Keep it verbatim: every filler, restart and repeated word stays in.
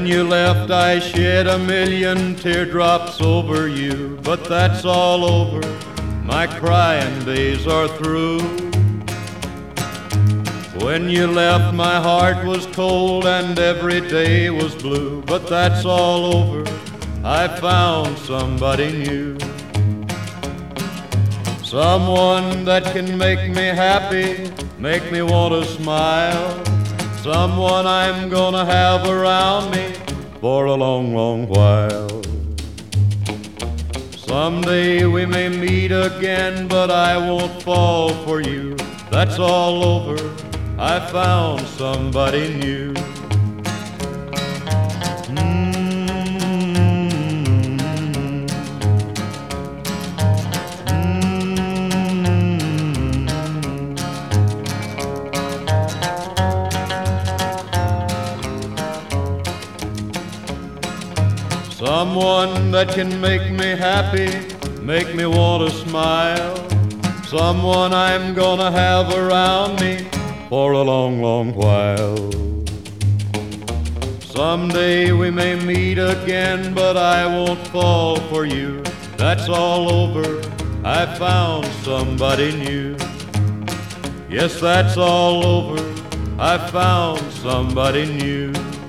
you left, I shed a million teardrops over you, but that's all over, my crying days are through. When you left, my heart was cold and every day was blue, but that's all over, I found somebody new. Someone that can make me happy, make me want to smile. Someone I'm gonna have around me for a long, long while. Someday we may meet again, but I won't fall for you. That's all over, I found somebody new. Someone that can make me happy, make me want to smile. Someone I'm gonna have around me for a long, long while. Someday we may meet again, but I won't fall for you. That's all over, I found somebody new. Yes, that's all over, I found somebody new.